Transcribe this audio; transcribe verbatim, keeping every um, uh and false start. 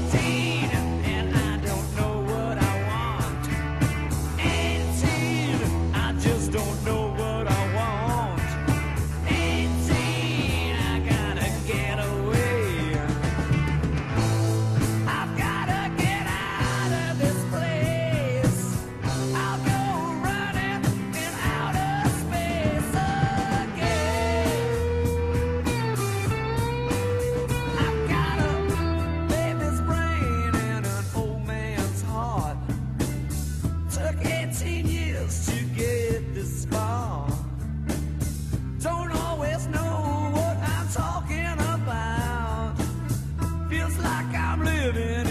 eighteen, and I don't know what I want. eighteen, I just don't know what I want. eighteen, I gotta get away. I've gotta get out of this place. I'll go running in outer space again. I've got a baby's brain and an old man's heart. Took eighteen years to get this far. Don't always know what I'm talking about. Feels like I'm living